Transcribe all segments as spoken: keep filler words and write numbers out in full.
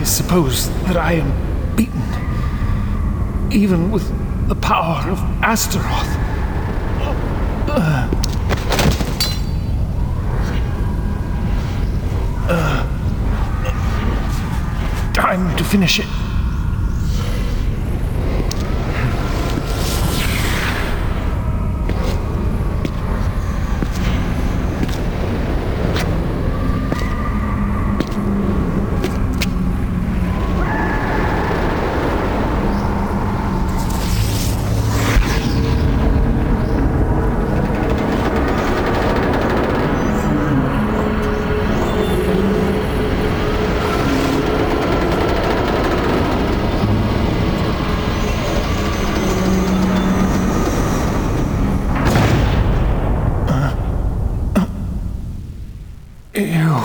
I suppose that I am beaten, even with the power of Astaroth. Uh, uh, time to finish it. Ew.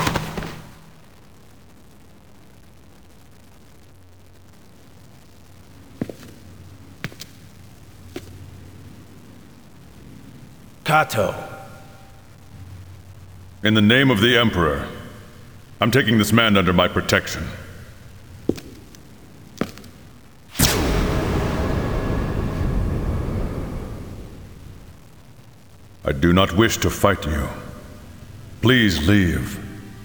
Kato. In the name of the Emperor, I'm taking this man under my protection. I do not wish to fight you. Please leave.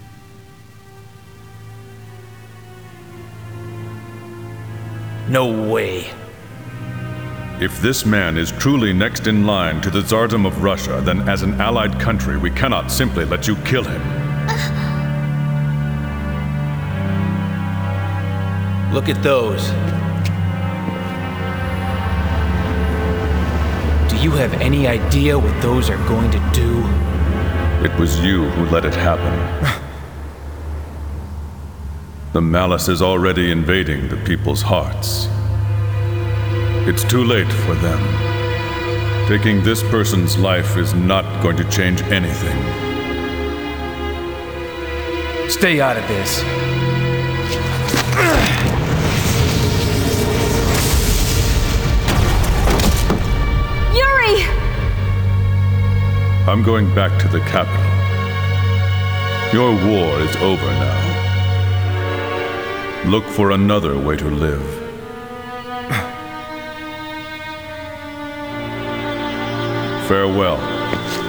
No way. If this man is truly next in line to the Tsardom of Russia, then as an allied country, we cannot simply let you kill him. Look at those. Do you have any idea what those are going to do? It was you who let it happen. The malice is already invading the people's hearts. It's too late for them. Taking this person's life is not going to change anything. Stay out of this. Yuri! I'm going back to the capital. Your war is over now. Look for another way to live. Farewell.